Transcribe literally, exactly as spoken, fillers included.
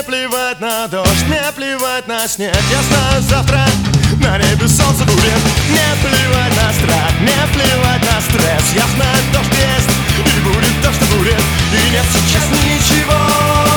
плевать на дождь, мне плевать на снег. Ясно, завтра на небе солнце будет. Не плевать на страх, не плевать на стресс. Ясно, дождь есть, и будет то, что будет. И нет сейчас ничего